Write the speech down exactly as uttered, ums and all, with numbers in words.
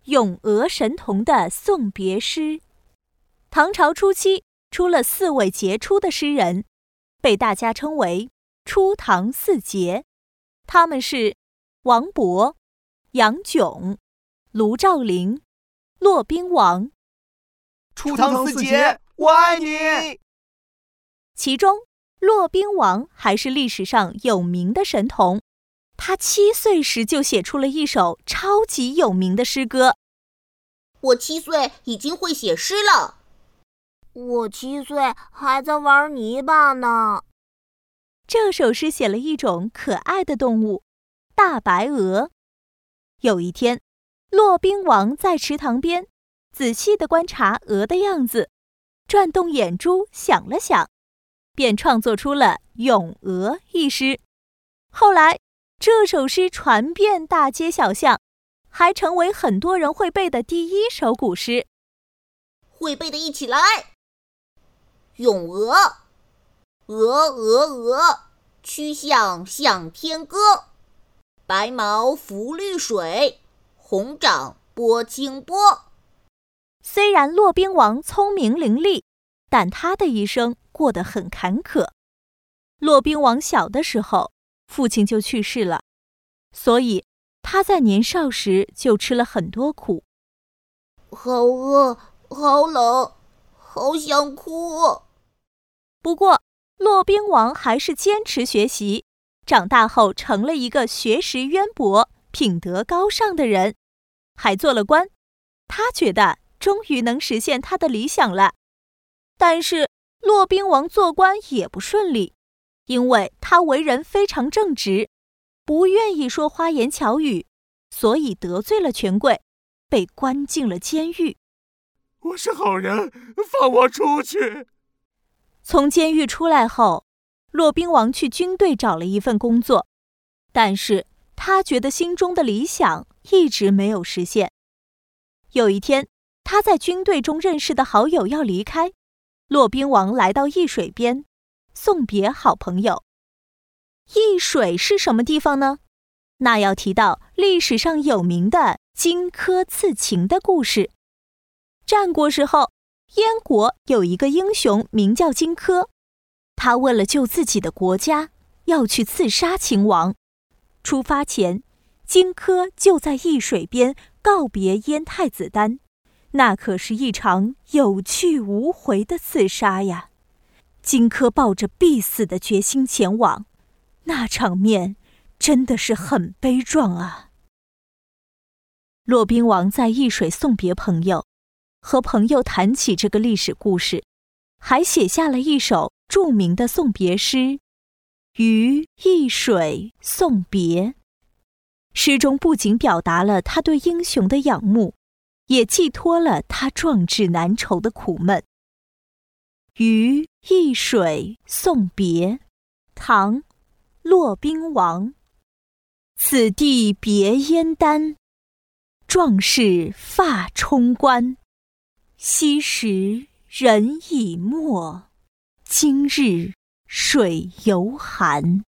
咏鹅神童的送别诗。唐朝初期出了四位杰出的诗人，被大家称为初唐四杰。他们是王勃、杨炯、卢照邻、骆宾王。 初唐四杰，我爱你！ 其中骆宾王还是历史上有名的神童，他七岁时就写出了一首超级有名的诗歌。 我七岁已经会写诗了， 我七岁还在玩泥巴呢。 这首诗写了一种可爱的动物——大白鹅。有一天，骆宾王在池塘边仔细地观察鹅的样子，转动眼珠想了想，便创作出了《咏鹅》一诗。后来，这首诗传遍大街小巷，还成为很多人会背的第一首古诗。 会背的一起来！咏鹅，鹅鹅鹅，曲项向天歌。白毛浮绿水，红掌拨清波。 虽然骆宾王聪明伶俐，但他的一生过得很坎坷。骆宾王小的时候，父亲就去世了，所以他在年少时就吃了很多苦。 好饿，好冷，好想哭。 不过，骆宾王还是坚持学习，长大后成了一个学识渊博、品德高尚的人，还做了官。他觉得终于能实现他的理想了。但是，骆宾王做官也不顺利，因为他为人非常正直，不愿意说花言巧语，所以得罪了权贵，被关进了监狱。 我是好人，放我出去！ 从监狱出来后，骆宾王去军队找了一份工作，但是他觉得心中的理想一直没有实现。有一天，他在军队中认识的好友要离开，骆宾王来到易水边，送别好朋友。易水是什么地方呢？那要提到历史上有名的荆轲刺秦的故事。战国时候，燕国有一个英雄名叫荆轲，他为了救自己的国家，要去刺杀秦王。出发前，荆轲就在易水边告别燕太子丹，那可是一场有去无回的刺杀呀。荆轲抱着必死的决心前往，那场面真的是很悲壮啊。骆宾王在易水送别朋友，和朋友谈起这个历史故事，还写下了一首著名的送别诗《于易水送别》。诗中不仅表达了他对英雄的仰慕，也寄托了他壮志难酬的苦闷。《于易水送别》，唐·骆宾王。此地别燕丹，壮士发冲冠。昔时人已没，今日水犹寒。